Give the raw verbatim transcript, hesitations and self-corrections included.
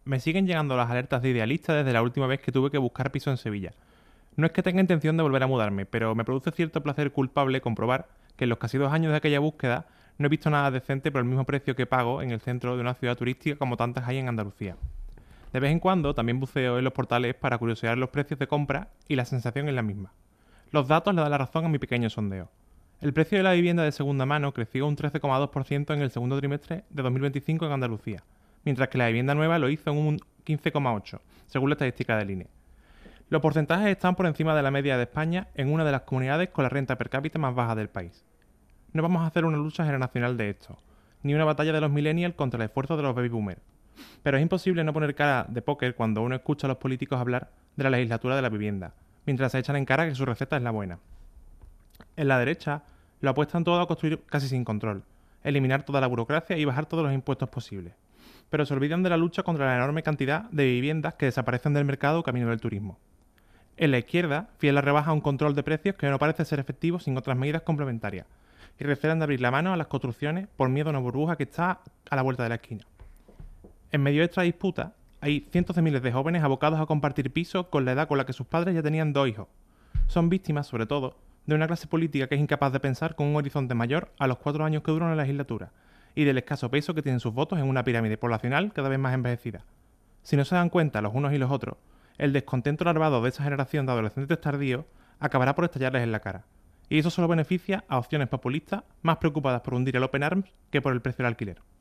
me siguen llegando las alertas de Idealista desde la última vez que tuve que buscar piso en Sevilla. No es que tenga intención de volver a mudarme, pero me produce cierto placer culpable comprobar que en los casi dos años de aquella búsqueda no he visto nada decente por el mismo precio que pago en el centro de una ciudad turística como tantas hay en Andalucía. De vez en cuando también buceo en los portales para curiosear los precios de compra y la sensación es la misma. Los datos le dan la razón a mi pequeño sondeo. El precio de la vivienda de segunda mano creció un trece coma dos por ciento en el segundo trimestre de dos mil veinticinco en Andalucía, mientras que la vivienda nueva lo hizo en un quince coma ocho por ciento, según la estadística del I N E. Los porcentajes están por encima de la media de España en una de las comunidades con la renta per cápita más baja del país. No vamos a hacer una lucha generacional de esto, ni una batalla de los millennials contra el esfuerzo de los baby boomers. Pero es imposible no poner cara de póker cuando uno escucha a los políticos hablar de la legislatura de la vivienda, mientras se echan en cara que su receta es la buena. En la derecha lo apuestan todo a construir casi sin control, eliminar toda la burocracia y bajar todos los impuestos posibles. Pero se olvidan de la lucha contra la enorme cantidad de viviendas que desaparecen del mercado camino del turismo. En la izquierda, fiel a rebaja a un control de precios que no parece ser efectivo sin otras medidas complementarias, y recelan de abrir la mano a las construcciones por miedo a una burbuja que está a la vuelta de la esquina. En medio de esta disputa, hay cientos de miles de jóvenes abocados a compartir pisos con la edad con la que sus padres ya tenían dos hijos. Son víctimas, sobre todo, de una clase política que es incapaz de pensar con un horizonte mayor a los cuatro años que dura una legislatura, y del escaso peso que tienen sus votos en una pirámide poblacional cada vez más envejecida. Si no se dan cuenta los unos y los otros, el descontento larvado de esa generación de adolescentes tardíos acabará por estallarles en la cara. Y eso solo beneficia a opciones populistas más preocupadas por hundir el Open Arms que por el precio del alquiler.